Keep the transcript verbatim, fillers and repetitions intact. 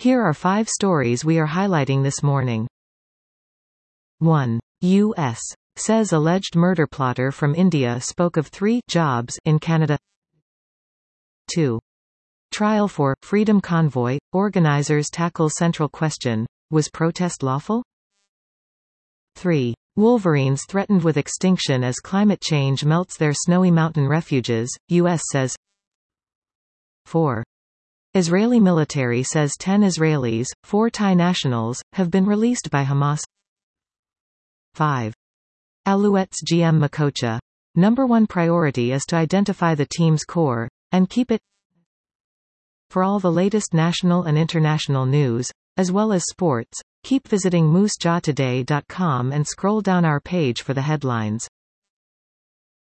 Here are five stories we are highlighting this morning. one. U S says alleged murder plotter from India spoke of three jobs in Canada. two. Trial for Freedom Convoy. Organizers tackle central question: was protest lawful? three. Wolverines threatened with extinction as climate change melts their snowy mountain refuges, U S says. four. Israeli military says ten Israelis, four Thai nationals, have been released by Hamas. five. Alouettes G M Makocha. Number one priority is to identify the team's core, and keep it. For all the latest national and international news, as well as sports, keep visiting moose jaw today dot com and scroll down our page for the headlines.